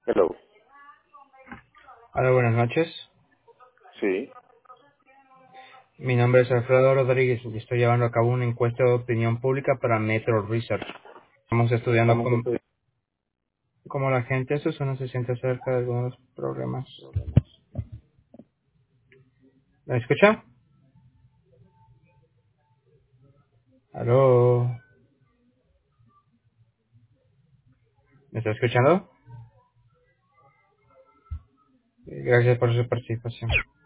Hello. Hola, buenas noches. Sí. Mi nombre es Alfredo Rodríguez y estoy llevando a cabo una encuesta de opinión pública para Metro Research. Estamos estudiando Estamos estudiando. cómo la gente eso se siente acerca de algunos problemas. ¿Me escucha? ¿Aló? ¿Me está escuchando? Gracias por su participación.